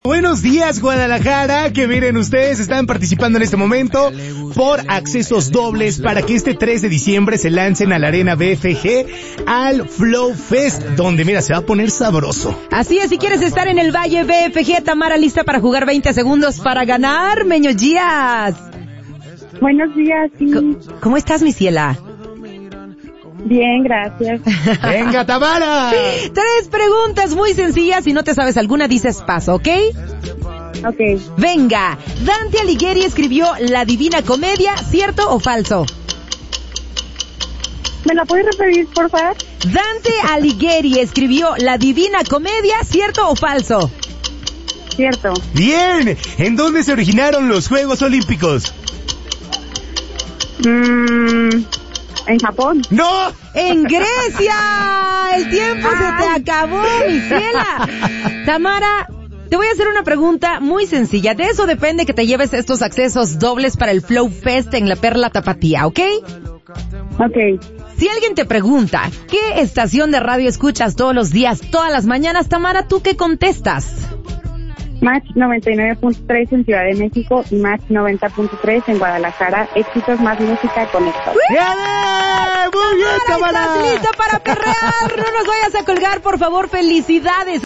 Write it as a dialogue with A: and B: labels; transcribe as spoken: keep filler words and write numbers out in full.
A: Buenos días, Guadalajara, que miren, ustedes están participando en este momento por accesos dobles para que este tres de diciembre se lancen a la Arena B F G al Flow Fest, donde mira, se va a poner sabroso.
B: Así es, si quieres estar en el Valle B F G, Tamara lista para jugar veinte segundos para ganar, Meño Díaz.
C: Buenos días, sí.
B: ¿Cómo, ¿Cómo estás, mi ciela?
C: Bien, gracias.
A: ¡Venga, Tamara!
B: Tres preguntas muy sencillas, si no te sabes alguna dices paso, ¿ok?
C: Ok.
B: Venga, Dante Alighieri escribió La Divina Comedia, ¿cierto o falso?
C: ¿Me la puedes repetir, por favor?
B: Dante Alighieri escribió La Divina Comedia, ¿cierto o falso?
C: Cierto.
A: Bien, ¿en dónde se originaron los Juegos Olímpicos?
C: Mmm... ¿En Japón?
A: ¡No!
B: ¡En Grecia! ¡El tiempo se te acabó, mi ciela! Tamara, te voy a hacer una pregunta muy sencilla. De eso depende que te lleves estos accesos dobles para el Flow Fest en la Perla Tapatía, ¿ok?
C: Ok.
B: Si alguien te pregunta, ¿qué estación de radio escuchas todos los días, todas las mañanas, Tamara, tú qué contestas?
C: Match noventa y nueve punto tres en Ciudad de México y Match noventa punto tres en Guadalajara. Éxitos más música con esto.
A: ¡Bien! ¡Muy bien, Tamara!
B: ¿Estás lista para perrear? No nos vayas a colgar, por favor. ¡Felicidades!